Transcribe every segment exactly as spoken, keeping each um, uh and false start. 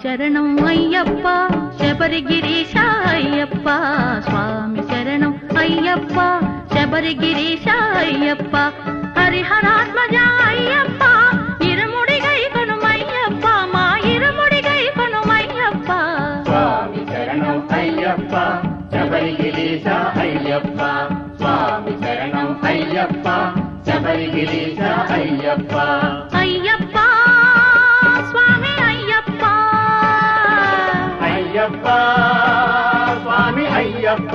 శరణం అయ్యప్ప శబరిగిరీశ అయ్యప్ప స్వామి శరణం అయ్యప్ప శబరిగిరీశ అయ్యప్ప హరిహరాత్మజ అయ్యప్ప ఇరుముడిగై కొనుమయ్యప్ప మా ఇరుముడిగై కొనుమయ్యప్ప స్వామి శరణం అయ్యప్ప శబరిగిరీశ అయ్యప్ప స్వామి శరణం అయ్యప్ప శబరిగిరీశ అయ్యప్ప అయ్యప్ప స్వామి అయ్యప్ప అయ్యప్ప స్వామి అయ్యప్ప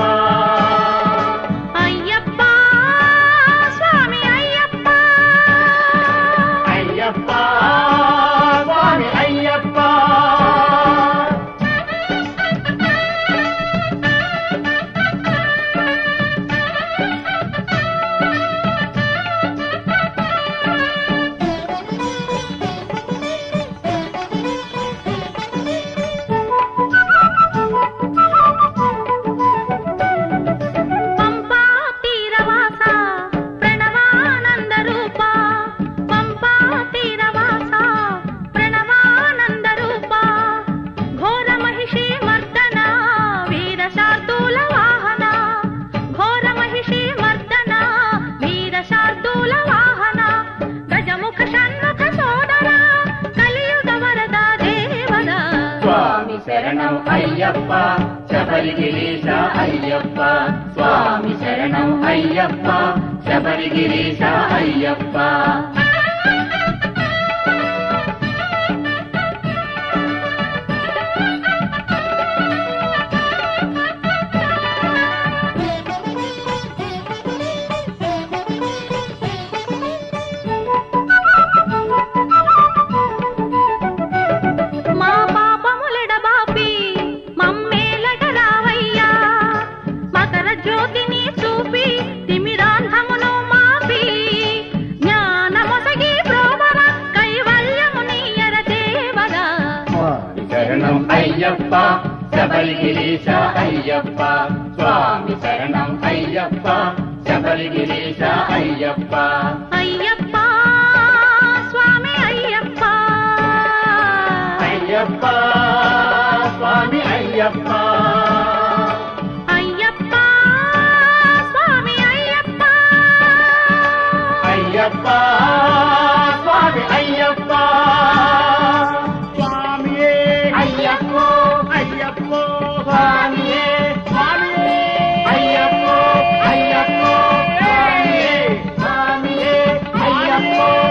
అయ్యప్ప స్వామి అయ్యప్ప అయ్యప్ప స్వామి అయ్యప్ప శరణం అయ్యప్ప శబరిగిరీశ అయ్యప్ప స్వామి శరణం అయ్యప్ప శబరిగిరీశ అయ్యప్ప శరణం అయ్యప్ప శబరిగిరీశ అయ్యప్ప స్వామి శరణం అయ్యప్ప శబరిగిరీశ అయ్యప్ప అయ్యప్ప స్వామి అయ్యప్ప అయ్యప్ప స్వామి అయ్యప్ప అయ్యప్ప స్వామి అయ్యప్ప అయ్యప్ప స్వామి అయ్యప్ప అయ్యప్ప